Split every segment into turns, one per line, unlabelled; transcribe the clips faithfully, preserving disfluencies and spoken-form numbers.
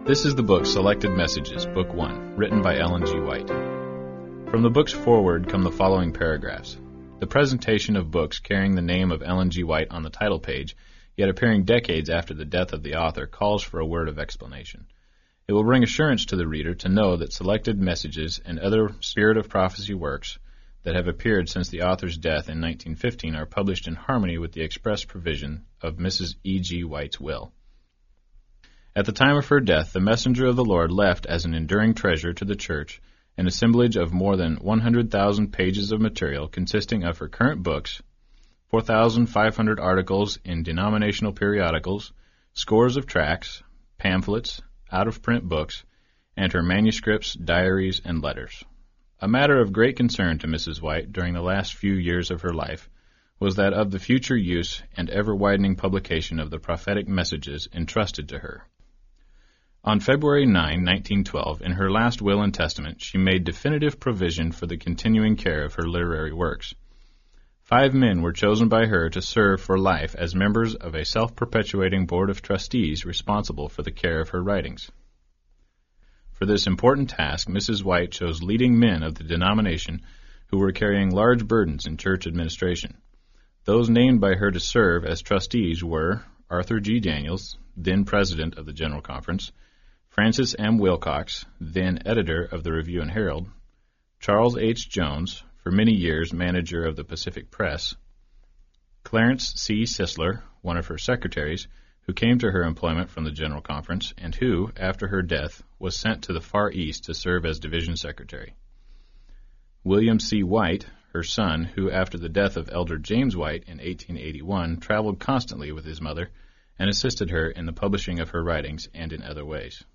This is the book Selected Messages, Book one, written by Ellen G. White. From the book's foreword come the following paragraphs. The presentation of books carrying the name of Ellen G. White on the title page, yet appearing decades after the death of the author, calls for a word of explanation. It will bring assurance to the reader to know that Selected Messages and other Spirit of Prophecy works that have appeared since the author's death in nineteen fifteen are published in harmony with the express provision of Missus E G. White's will. At the time of her death, the messenger of the Lord left as an enduring treasure to the church an assemblage of more than one hundred thousand pages of material consisting of her current books, four thousand five hundred articles in denominational periodicals, scores of tracts, pamphlets, out-of-print books, and her manuscripts, diaries, and letters. A matter of great concern to Missus White during the last few years of her life was that of the future use and ever-widening publication of the prophetic messages entrusted to her. On February ninth, nineteen twelve, in her last will and testament, she made definitive provision for the continuing care of her literary works. Five men were chosen by her to serve for life as members of a self-perpetuating board of trustees responsible for the care of her writings. For this important task, Missus White chose leading men of the denomination who were carrying large burdens in church administration. Those named by her to serve as trustees were Arthur G. Daniels, then president of the General Conference, Francis M. Wilcox, then editor of the Review and Herald, Charles H. Jones, for many years manager of the Pacific Press, Clarence C. Sisler, one of her secretaries, who came to her employment from the General Conference, and who, after her death, was sent to the Far East to serve as division secretary. William C. White, her son, who after the death of Elder James White in eighteen eighty-one traveled constantly with his mother and assisted her in the publishing of her writings and in other ways.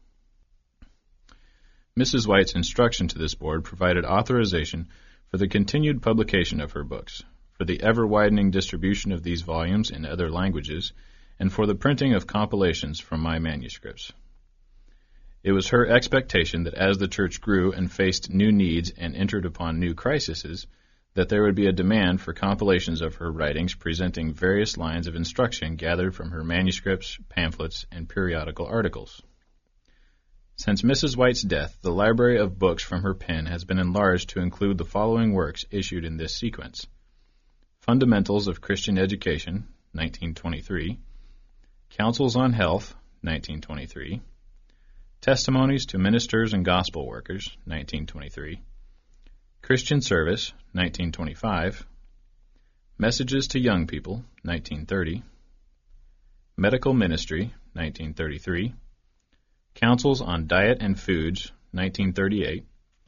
Missus White's instruction to this board provided authorization for the continued publication of her books, for the ever-widening distribution of these volumes in other languages, and for the printing of compilations from my manuscripts. It was her expectation that as the church grew and faced new needs and entered upon new crises, that there would be a demand for compilations of her writings presenting various lines of instruction gathered from her manuscripts, pamphlets, and periodical articles. Since Missus White's death, the library of books from her pen has been enlarged to include the following works issued in this sequence: Fundamentals of Christian Education, nineteen twenty-three, Counsels on Health, nineteen twenty-three, Testimonies to Ministers and Gospel Workers, nineteen twenty-three, Christian Service, nineteen twenty-five, Messages to Young People, nineteen thirty, Medical Ministry, nineteen thirty-three, Counsels on Diet and Foods, nineteen thirty-eight,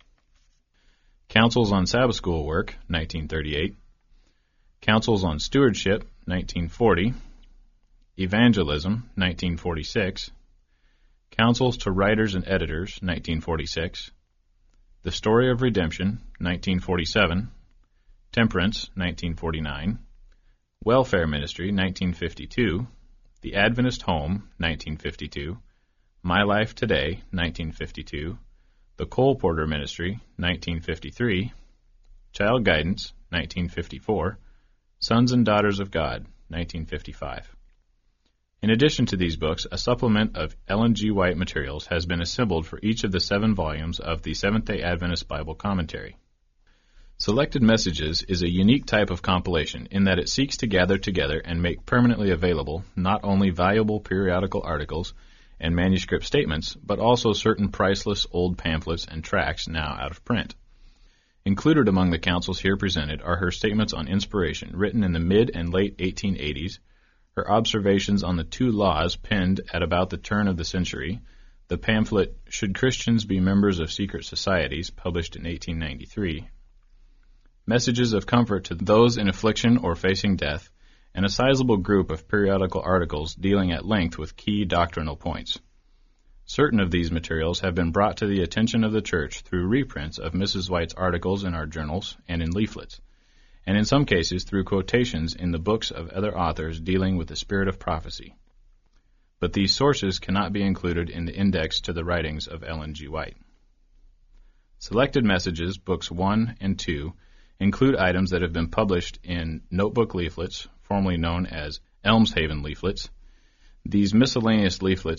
Counsels on Sabbath School Work, nineteen thirty-eight, Counsels on Stewardship, nineteen forty, Evangelism, nineteen forty-six, Counsels to Writers and Editors, nineteen forty-six, The Story of Redemption, nineteen forty-seven, Temperance, nineteen forty-nine, Welfare Ministry, nineteen fifty-two, The Adventist Home, nineteen fifty-two, My Life Today, nineteen fifty-two, The Cole Porter Ministry, nineteen fifty-three, Child Guidance, nineteen fifty-four, Sons and Daughters of God, nineteen fifty-five. In addition to these books, a supplement of Ellen G. White materials has been assembled for each of the seven volumes of the Seventh-day Adventist Bible Commentary. Selected Messages is a unique type of compilation in that it seeks to gather together and make permanently available not only valuable periodical articles and manuscript statements, but also certain priceless old pamphlets and tracts now out of print. Included among the counsels here presented are her statements on inspiration, written in the mid and late eighteen eighties, her observations on the two laws penned at about the turn of the century, the pamphlet Should Christians Be Members of Secret Societies, published in eighteen ninety-three, messages of comfort to those in affliction or facing death, and a sizable group of periodical articles dealing at length with key doctrinal points. Certain of these materials have been brought to the attention of the Church through reprints of Missus White's articles in our journals and in leaflets, and in some cases through quotations in the books of other authors dealing with the spirit of prophecy. But these sources cannot be included in the index to the writings of Ellen G. White. Selected Messages, Books one and two, include items that have been published in notebook leaflets, formerly known as Elmshaven leaflets. These miscellaneous leaflets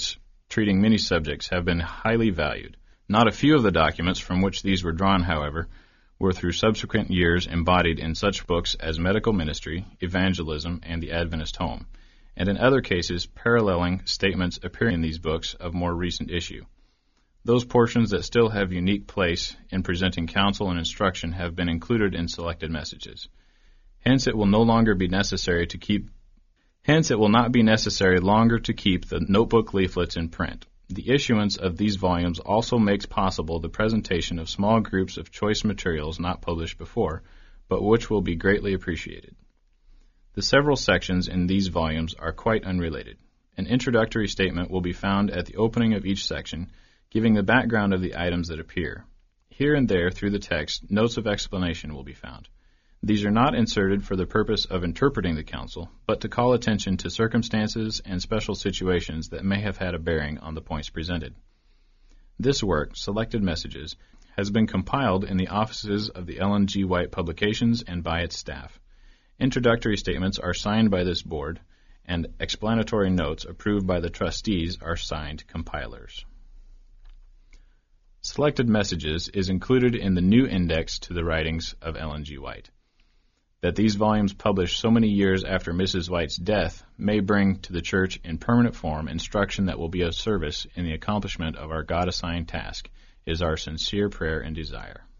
treating many subjects have been highly valued. Not a few of the documents from which these were drawn, however, were through subsequent years embodied in such books as Medical Ministry, Evangelism, and the Adventist Home, and in other cases paralleling statements appearing in these books of more recent issue. Those portions that still have unique place in presenting counsel and instruction have been included in selected messages. Hence it will no longer be necessary to keep Hence it will not be necessary longer to keep the notebook leaflets in print. The issuance of these volumes also makes possible the presentation of small groups of choice materials not published before, but which will be greatly appreciated. The several sections in these volumes are quite unrelated. An introductory statement will be found at the opening of each section, giving the background of the items that appear. Here and there through the text, notes of explanation will be found. These are not inserted for the purpose of interpreting the counsel, but to call attention to circumstances and special situations that may have had a bearing on the points presented. This work, Selected Messages, has been compiled in the offices of the Ellen G. White Publications and by its staff. Introductory statements are signed by this board, and explanatory notes approved by the trustees are signed compilers. Selected Messages is included in the new index to the writings of Ellen G. White. That these volumes published so many years after Missus White's death may bring to the Church in permanent form instruction that will be of service in the accomplishment of our God-assigned task is our sincere prayer and desire.